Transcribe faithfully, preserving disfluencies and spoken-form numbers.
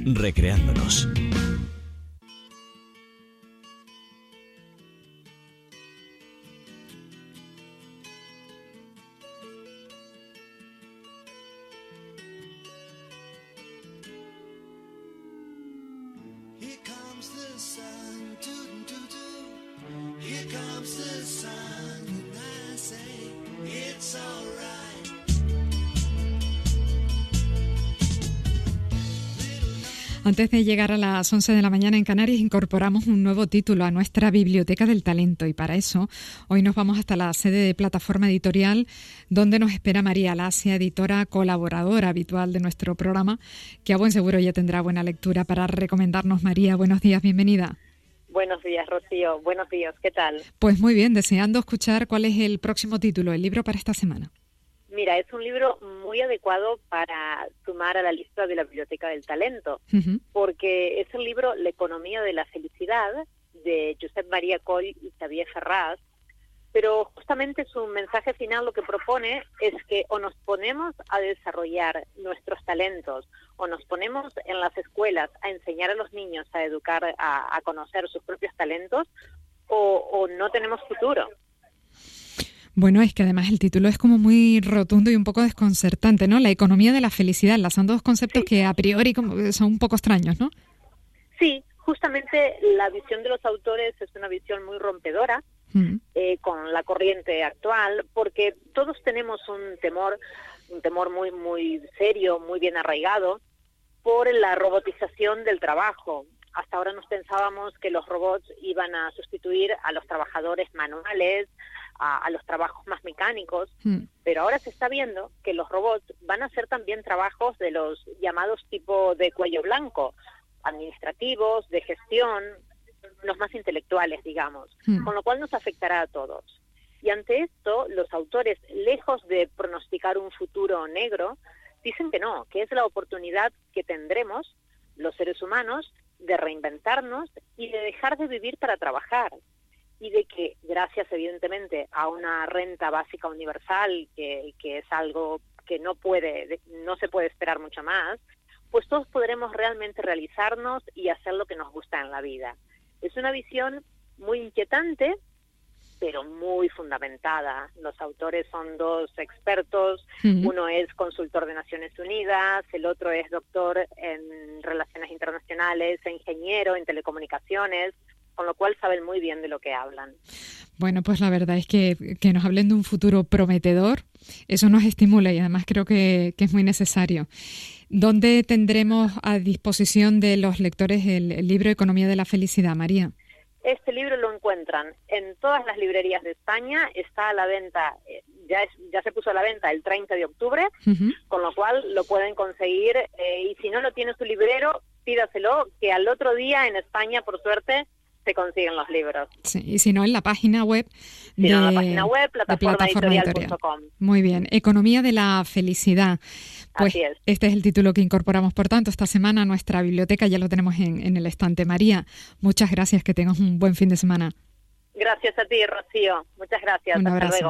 recreándonos. Antes de llegar a las once de la mañana en Canarias, incorporamos un nuevo título a nuestra Biblioteca del Talento y para eso hoy nos vamos hasta la sede de Plataforma Editorial, donde nos espera María Lasia, editora colaboradora habitual de nuestro programa, que a buen seguro ya tendrá buena lectura para recomendarnos. María, buenos días, bienvenida. Buenos días, Rocío. Buenos días, ¿qué tal? Pues muy bien, deseando escuchar cuál es el próximo título, el libro para esta semana. Mira, es un libro muy adecuado para sumar a la lista de la Biblioteca del Talento, uh-huh. porque es el libro La economía de la felicidad, de Josep Maria Coll y Xavier Ferraz, pero justamente su mensaje final lo que propone es que o nos ponemos a desarrollar nuestros talentos, o nos ponemos en las escuelas a enseñar a los niños a educar, a, a conocer sus propios talentos, o, o no tenemos futuro. Bueno, es que además el título es como muy rotundo y un poco desconcertante, ¿no? La economía de la felicidad, enlazando dos conceptos sí. que a priori como son un poco extraños, ¿no? Sí, justamente la visión de los autores es una visión muy rompedora mm. eh, con la corriente actual, porque todos tenemos un temor, un temor muy, muy serio, muy bien arraigado, por la robotización del trabajo. Hasta ahora nos pensábamos que los robots iban a sustituir a los trabajadores manuales, a, a los trabajos más mecánicos, mm. pero ahora se está viendo que los robots van a hacer también trabajos de los llamados tipo de cuello blanco, administrativos, de gestión, los más intelectuales, digamos, mm. con lo cual nos afectará a todos. Y ante esto, los autores, lejos de pronosticar un futuro negro, dicen que no, que es la oportunidad que tendremos los seres humanos de reinventarnos y de dejar de vivir para trabajar, y de que gracias evidentemente a una renta básica universal que, que es algo que no puede no se puede esperar mucho más, pues todos podremos realmente realizarnos y hacer lo que nos gusta en la vida. Es una visión muy inquietante, pero muy fundamentada. Los autores son dos expertos, uh-huh. uno es consultor de Naciones Unidas, el otro es doctor en Relaciones Internacionales, e ingeniero en telecomunicaciones, con lo cual saben muy bien de lo que hablan. Bueno, pues la verdad es que, que nos hablen de un futuro prometedor, eso nos estimula y además creo que, que es muy necesario. ¿Dónde tendremos a disposición de los lectores el, el libro Economía de la Felicidad, María? Este libro lo encuentran en todas las librerías de España, está a la venta, ya es, ya se puso a la venta el treinta de octubre, uh-huh. con lo cual lo pueden conseguir, eh, y si no lo tiene su librero, pídaselo, que al otro día en España, por suerte, se consiguen los libros. Sí, y si no, en la página web de, si no, en la página web, plataforma editorial punto com. Muy bien, Economía de la Felicidad. Pues Así es. Este es el título que incorporamos, por tanto, esta semana a nuestra biblioteca, ya lo tenemos en, en el estante. María, muchas gracias, que tengas un buen fin de semana. Gracias a ti, Rocío. Muchas gracias. Un Hasta abrazo. luego.